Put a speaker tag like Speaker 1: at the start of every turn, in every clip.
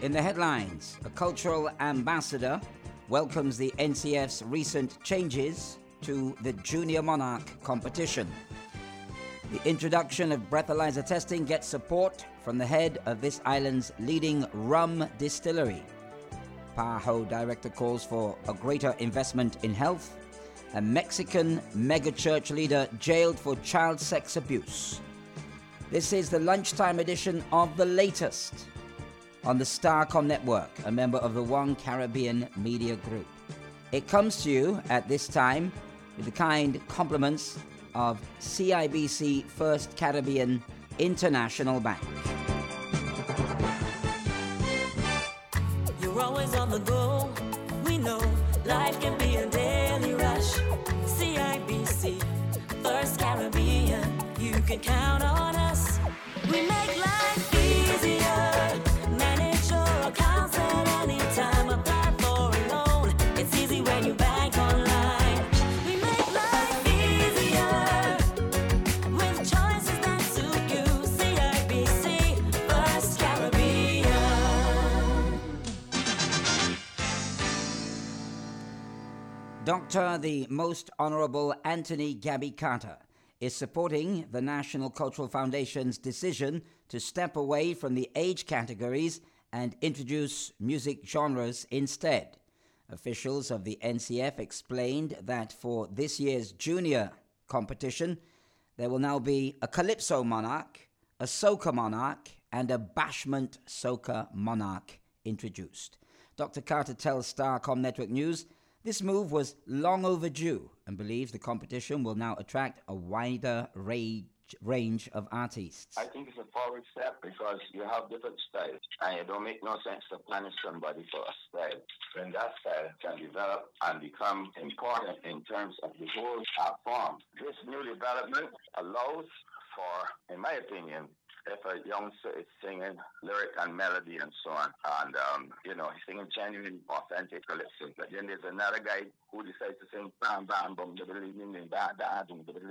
Speaker 1: In the headlines, a cultural ambassador welcomes the NCF's recent changes to the Junior Monarch competition. The introduction of breathalyzer testing gets support from the head of this island's leading rum distillery. PAHO director calls for a greater investment in health. A Mexican megachurch leader jailed for child sex abuse. This is the lunchtime edition of The Latest on the Starcom Network, a member of the One Caribbean Media Group. It comes to you at this time with the kind compliments of CIBC First Caribbean International Bank.
Speaker 2: You're always on the go. We know life can be a daily rush. CIBC First Caribbean, you can count on us. We make life easier. Manage your accounts at any time. Apply for a loan. It's easy when you bank online. We make life easier with choices that suit you. CIBC First Caribbean.
Speaker 1: Dr. the Most Honorable Anthony Gabby Carter is supporting the National Cultural Foundation's decision to step away from the age categories and introduce music genres instead. Officials of the NCF explained that for this year's junior competition, there will now be a Calypso Monarch, a Soca Monarch, and a Bashment Soca Monarch introduced. Dr. Carter tells Starcom Network News this move was long overdue and believes the competition will now attract a wider range of artists.
Speaker 3: I think it's a forward step because you have different styles and it don't make no sense to punish somebody for a style when that style can develop and become important in terms of the whole art form. This new development allows for, in my opinion, if a youngster is singing lyric and melody and so on, and he's singing genuine, authentic calypso, but then there's another guy who decides to sing bam bam bum da da da.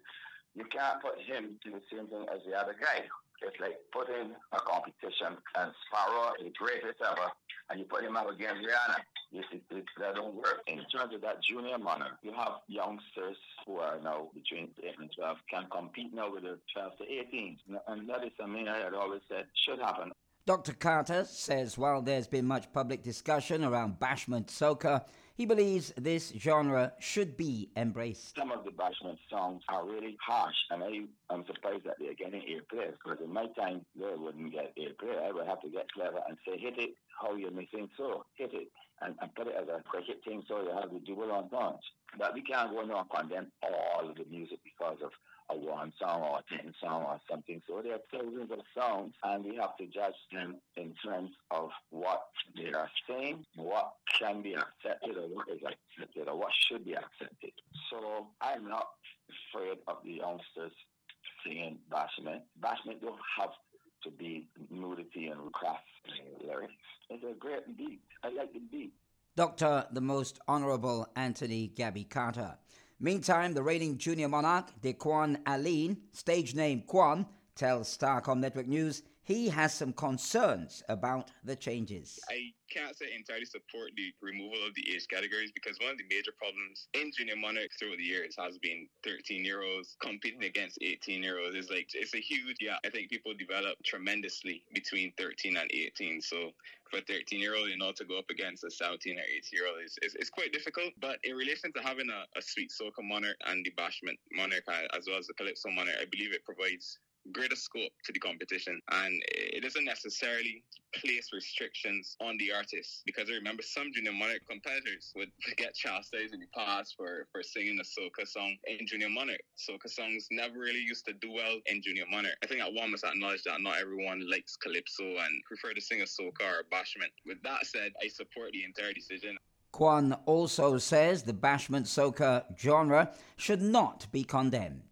Speaker 3: You can't put him to the same thing as the other guy. It's like putting a competition and Sparrow is the greatest ever, and you put him up against Rihanna. That don't work. In terms of that junior monarch, you have youngsters who are now between 8 and 12 can compete now with the 12 to 18. And that is something I had always said should happen.
Speaker 1: Dr. Carter says while there's been much public discussion around Bashment Soca, he believes this genre should be embraced.
Speaker 3: Some of the Bashment songs are really harsh, and I'm surprised that they're getting airplay, because in my time, they wouldn't get airplay. I would have to get clever and say, hit it how you may think so, hit it, and put it as a cricket thing so you have the double entendre. But we can't go now and condemn all of the music because of a one song or a 10 song or something. So there are thousands of songs, and we have to judge them in terms of what they are saying, what can be accepted or what is accepted or what should be accepted. So I'm not afraid of the youngsters singing Bashment. Bashment don't have to be nudity and craft lyrics. It's a great beat. I like the beat.
Speaker 1: Dr. the Most Honorable Anthony Gabby Carter. Meantime, the reigning junior monarch, Dequan Aline, stage name Quan, tells Starcom Network News he has some concerns about the changes.
Speaker 4: I can't say entirely support the removal of the age categories because one of the major problems in junior monarch throughout the years has been 13-year-olds competing against 18-year-olds. It's a huge, I think people develop tremendously between 13 and 18. So for a 13-year-old, to go up against a 17 or 18-year-old is quite difficult. But in relation to having a sweet soca monarch and the bashment monarch as well as the calypso monarch, I believe it provides greater scope to the competition, and it doesn't necessarily place restrictions on the artists, because I remember some junior monarch competitors would get chastised in the past for singing a soca song in junior monarch. Soca songs never really used to do well in junior monarch. I think that one must acknowledge that not everyone likes calypso and prefer to sing a soca or a bashment. With that said, I support the entire decision.
Speaker 1: Quan also says the Bashment Soca genre should not be condemned.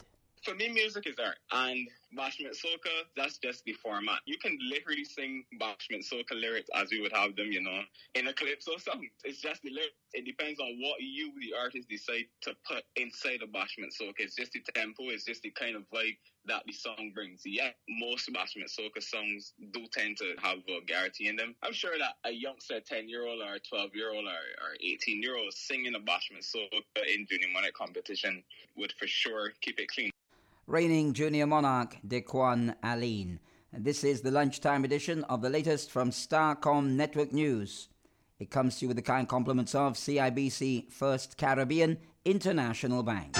Speaker 4: For me, music is art, and bashment soca, that's just the format. You can literally sing bashment soca lyrics as we would have them, in a calypso song. It's just the lyrics. It depends on what you, the artist, decide to put inside a bashment soca. It's just the tempo, it's just the kind of vibe that the song brings. Yeah, most bashment soca songs do tend to have vulgarity in them. I'm sure that a youngster, 10-year-old or 12-year-old or 18-year-old singing a bashment soca in Junior Monarch competition would for sure keep it clean.
Speaker 1: Reigning Junior Monarch Dequan Aline. And this is the lunchtime edition of the latest from Starcom Network News. It comes to you with the kind compliments of CIBC First Caribbean International Bank.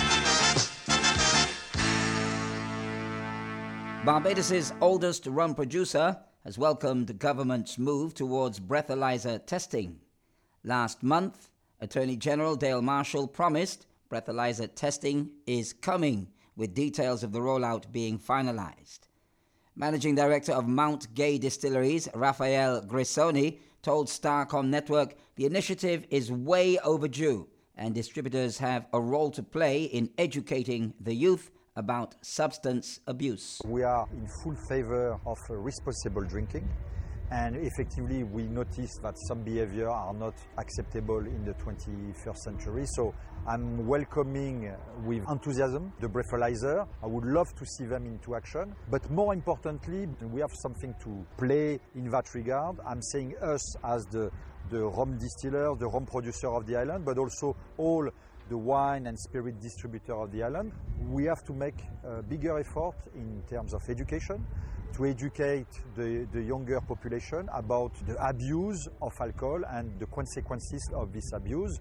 Speaker 1: Barbados' oldest rum producer has welcomed the government's move towards breathalyzer testing. Last month, Attorney General Dale Marshall promised breathalyzer testing is coming, with details of the rollout being finalized. Managing Director of Mount Gay Distilleries, Rafael Grisoni, told Starcom Network the initiative is way overdue and distributors have a role to play in educating the youth about substance abuse.
Speaker 5: We are in full favor of responsible drinking, and effectively we notice that some behaviors are not acceptable in the 21st century. So I'm welcoming with enthusiasm the breathalyzer. I would love to see them into action, but more importantly, we have something to play in that regard. I'm saying us as the rum distiller, the rum producer of the island, but also all the wine and spirit distributor of the island. We have to make a bigger effort in terms of education, to educate the younger population about the abuse of alcohol and the consequences of this abuse.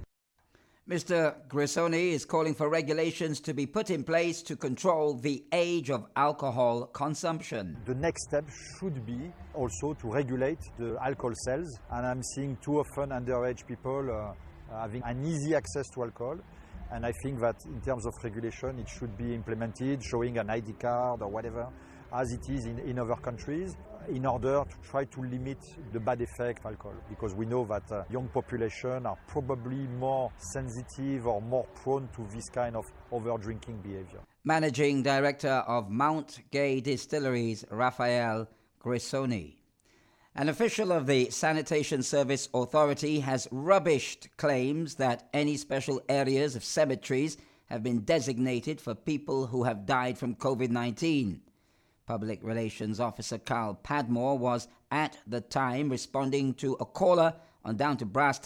Speaker 1: Mr. Grisoni is calling for regulations to be put in place to control the age of alcohol consumption.
Speaker 5: The next step should be also to regulate the alcohol sales, and I'm seeing too often underage people having an easy access to alcohol. And I think that in terms of regulation, it should be implemented, showing an ID card or whatever, as it is in other countries, in order to try to limit the bad effect of alcohol. Because we know that young population are probably more sensitive or more prone to this kind of over-drinking behavior.
Speaker 1: Managing Director of Mount Gay Distilleries, Rafael Grisoni. An official of the Sanitation Service Authority has rubbished claims that any special areas of cemeteries have been designated for people who have died from COVID-19. Public Relations Officer Carl Padmore was at the time responding to a caller on Down to Brass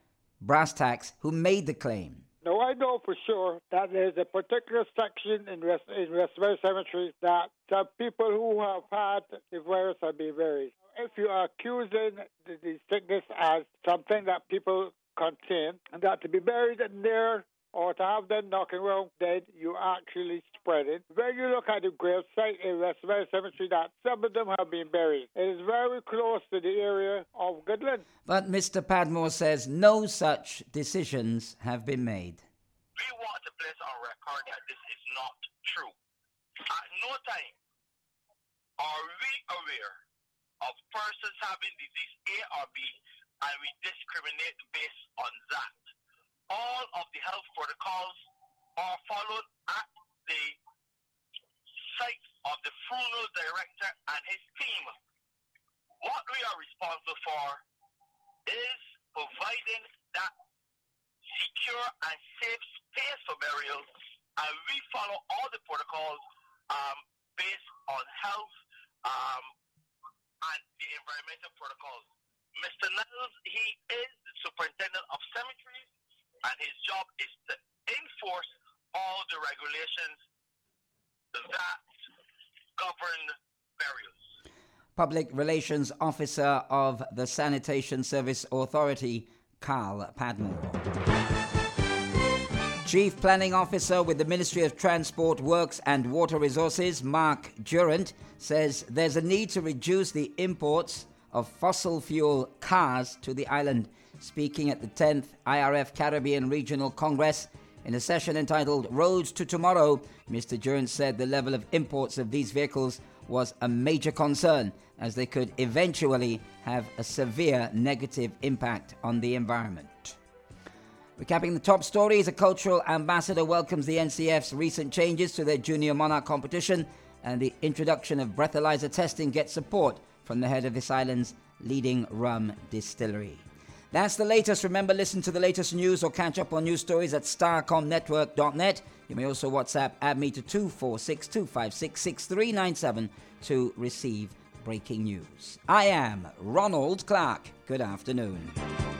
Speaker 1: Tacks who made the claim.
Speaker 6: Now, I know for sure that there's a particular section in Westbury Cemetery that some people who have had the virus have been buried. If you are accusing the sickness as something that people contain, and that to be buried in there or to have them knocking around dead, you actually spread it. When you look at the grave site in Westbury Cemetery, that some of them have been buried. It is very close to the area of Goodland.
Speaker 1: But Mr. Padmore says no such decisions have been made.
Speaker 7: We want to place on record that this is not true. At no time are we aware of persons having disease A or B, and we discriminate based on that. All of the health protocols are followed at the site of the funeral director and his team. What we are responsible for is providing that secure and safe space for burial, and we follow all the protocols based on health and the environmental protocols. Mr. Niles, he is the superintendent of cemeteries, and his job is to enforce all the regulations that govern burials.
Speaker 1: Public Relations Officer of the Sanitation Service Authority, Carl Padmore. Chief Planning Officer with the Ministry of Transport, Works and Water Resources, Mark Durant, says there's a need to reduce the imports of fossil fuel cars to the island. Speaking at the 10th IRF Caribbean Regional Congress in a session entitled Roads to Tomorrow, Mr. Durant said the level of imports of these vehicles was a major concern, as they could eventually have a severe negative impact on the environment. Recapping the top stories, a cultural ambassador welcomes the NCF's recent changes to their Junior Monarch competition, and the introduction of breathalyzer testing gets support from the head of this island's leading rum distillery. That's the latest. Remember, listen to the latest news or catch up on news stories at starcomnetwork.net. You may also WhatsApp add me to 246-256-6397 to receive breaking news. I am Ronald Clark. Good afternoon.